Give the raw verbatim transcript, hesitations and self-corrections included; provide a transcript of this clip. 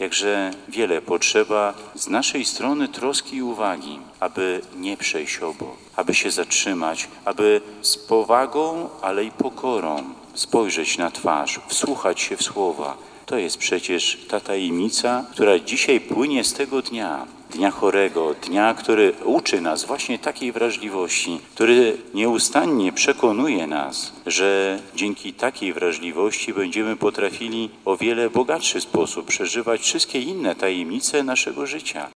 Jakże wiele potrzeba z naszej strony troski i uwagi, aby nie przejść obok, aby się zatrzymać, aby z powagą, ale i pokorą spojrzeć na twarz, wsłuchać się w słowa. To jest przecież ta tajemnica, która dzisiaj płynie z tego dnia, dnia chorego, dnia, który uczy nas właśnie takiej wrażliwości, który nieustannie przekonuje nas, że dzięki takiej wrażliwości będziemy potrafili o wiele bogatszy sposób przeżywać wszystkie inne tajemnice naszego życia.